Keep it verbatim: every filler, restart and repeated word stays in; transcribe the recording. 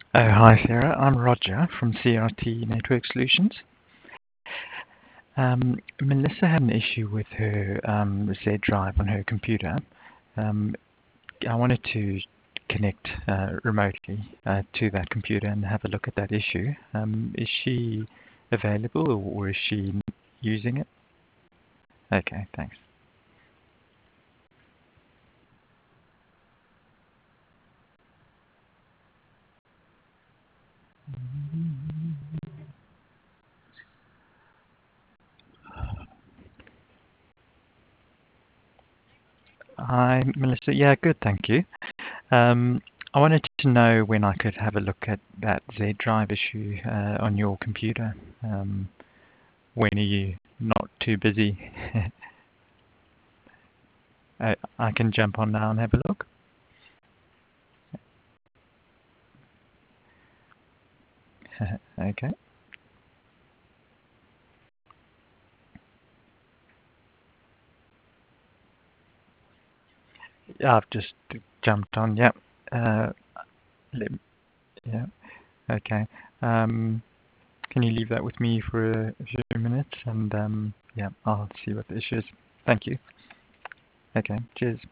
Oh, hi Sarah. I'm Roger from C R T Network Solutions. Um, Melissa had an issue with her um, Z drive on her computer. Um, I wanted to connect uh, remotely uh, to that computer and have a look at that issue. Um, is she available or, or is she using it? Okay, thanks. Hi, Melissa. Yeah, good, thank you. Um, I wanted to know when I could have a look at that Z drive issue uh, on your computer. Um, when are you not too busy? I, I can jump on now and have a look. Okay. Yeah, I've just jumped on. Yep. Uh, let- yeah. Okay. Um, can you leave that with me for a few minutes and um, yeah, I'll see what the issue is. Thank you. Okay. Cheers.